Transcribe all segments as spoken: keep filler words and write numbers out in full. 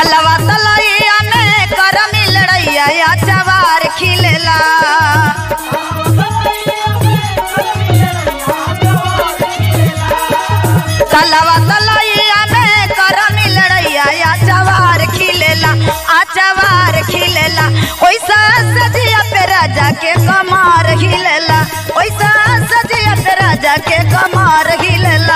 तलवा तलैया में कर मिलड़ैया या चवार खिलेला तलवा तलैया में कर मिलड़ैया या चवार खिलेला आचवार खिलेला ओइसा सजिया पे राजा के कमार हिलेला ओइसा सजिया पे राजा के कमार हिलेला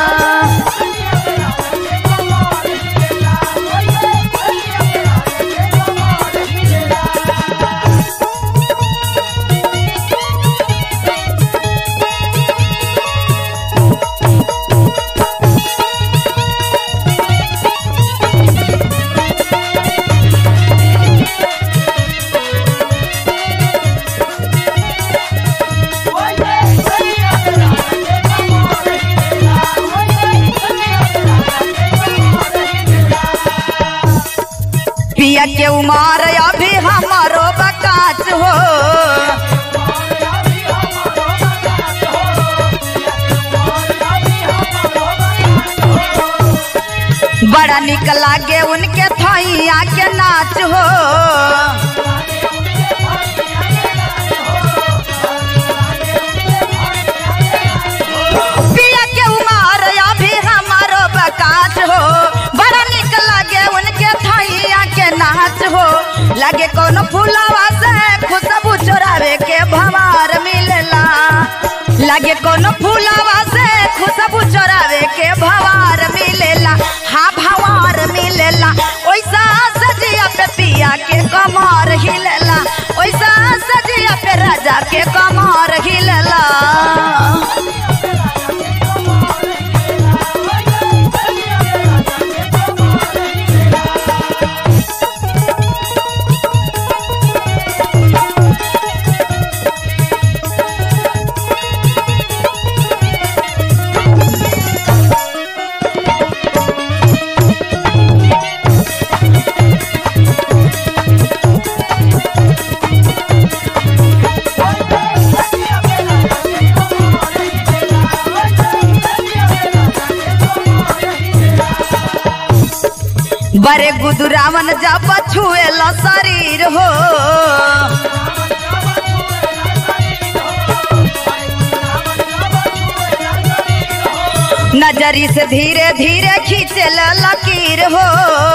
पिया के उमार अभी हमारो बकाच हो बड़ा निक लागे उनके थैया के नाच हो पिया के उमार अभी हमारो बकाच हो बड़ा निक लागे उनके थैया के नाच हो लगे कोनो फूलवा से खुशबू चोरावे के भंवार मिलेला लगे कोनो फूलवा से खुशबू चोरावे के भंवार मिलेला हाँ भंवार मिलेला ओइसा सजिया पे पिया के कमर हिलेला ओइसा सजिया पे राजा के कमर हिलेला बरे गुदुरावन जब छुएला शरीर हो नजरी से धीरे धीरे खींचेला लकीर हो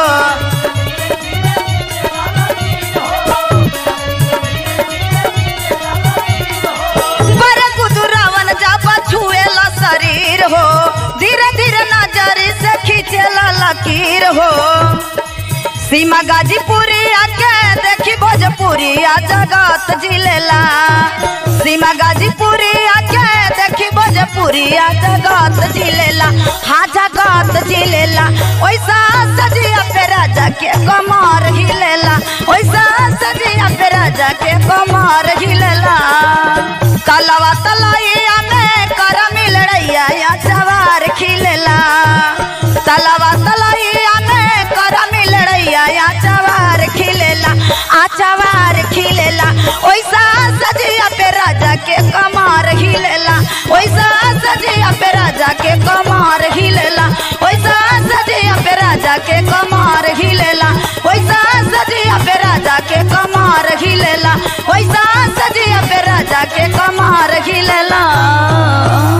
बरे गुदुरावन जब छुएला शरीर हो धीरे धीरे नजरी से खींचेला लकीर हो सीमा गाजीपुरी आके देखी भोजपुरी आ जगत जिलेला सीमा गाजीपुरी आके देखी भोजपुरी आ जगत जिलेला हाँ जगत जिलेला ओइसा सजिया पे राजा के कमर हिलेला ओइसा सजिया पे राजा के कमर हिलेला तलवा तलैया में कर मिलड़ैया या चवार खिलेला तलवा तलैया में कर मिलड़ैया या चवार खिलेला आचवार खिलेला ओइसा सजिया पे राजा के कमर हिलेला ओइसा सजिया पे राजा के कमर हिलेला ओइसा सजिया पे राजा के कमर हिलेला ओइसा सजिया पे राजा के कमर हिलेला ओइसा सजिया पे राजा के कमर हिलेला।